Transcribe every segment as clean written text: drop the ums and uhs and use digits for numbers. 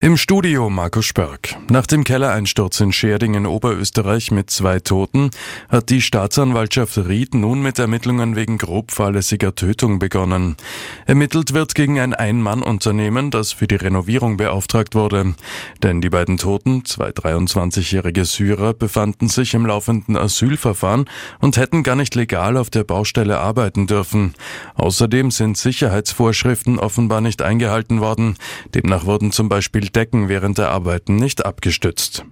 Im Studio Markus Spörk. Nach dem Kellereinsturz in Schärding in Oberösterreich mit 2 Toten hat die Staatsanwaltschaft Ried nun mit Ermittlungen wegen grob fahrlässiger Tötung begonnen. Ermittelt wird gegen ein Ein-Mann-Unternehmen, das für die Renovierung beauftragt wurde. Denn die beiden Toten, 2 23-jährige Syrer, befanden sich im laufenden Asylverfahren und hätten gar nicht legal auf der Baustelle arbeiten dürfen. Außerdem sind Sicherheitsvorschriften offenbar nicht eingehalten worden. Demnach wurden zum Beispiel Decken während der Arbeiten nicht abgestützt.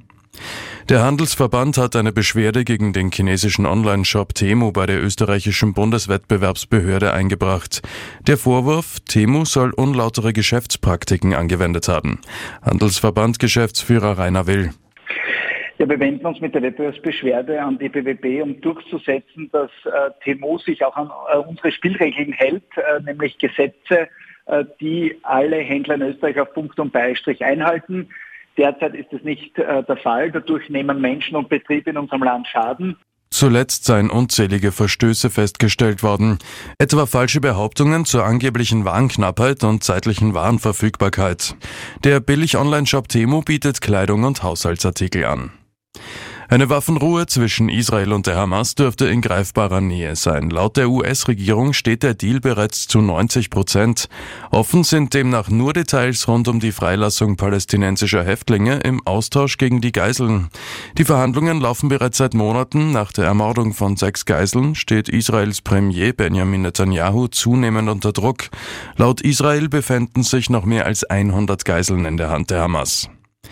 Der Handelsverband hat eine Beschwerde gegen den chinesischen Online-Shop Temu bei der österreichischen Bundeswettbewerbsbehörde eingebracht. Der Vorwurf, Temu soll unlautere Geschäftspraktiken angewendet haben. Handelsverband-Geschäftsführer Rainer Will. Ja, wir wenden uns mit der Wettbewerbsbeschwerde an die BWB, um durchzusetzen, dass Temu sich auch an unsere Spielregeln hält, nämlich Gesetze, die alle Händler in Österreich auf Punkt und Beistrich einhalten. Derzeit ist es nicht der Fall. Dadurch nehmen Menschen und Betriebe in unserem Land Schaden. Zuletzt seien unzählige Verstöße festgestellt worden, etwa falsche Behauptungen zur angeblichen Warenknappheit und zeitlichen Warenverfügbarkeit. Der Billig-Online-Shop Temu bietet Kleidung und Haushaltsartikel an. Eine Waffenruhe zwischen Israel und der Hamas dürfte in greifbarer Nähe sein. Laut der US-Regierung steht der Deal bereits zu 90%. Offen sind demnach nur Details rund um die Freilassung palästinensischer Häftlinge im Austausch gegen die Geiseln. Die Verhandlungen laufen bereits seit Monaten. Nach der Ermordung von 6 Geiseln steht Israels Premier Benjamin Netanyahu zunehmend unter Druck. Laut Israel befänden sich noch mehr als 100 Geiseln in der Hand der Hamas.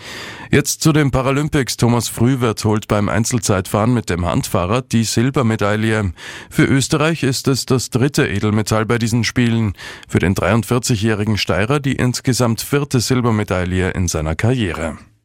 Jetzt zu den Paralympics. Thomas Frühwirth holt beim Einzelzeitfahren mit dem Handfahrrad die Silbermedaille. Für Österreich ist es das 3. Edelmetall bei diesen Spielen. Für den 43-jährigen Steirer die insgesamt 4. Silbermedaille in seiner Karriere.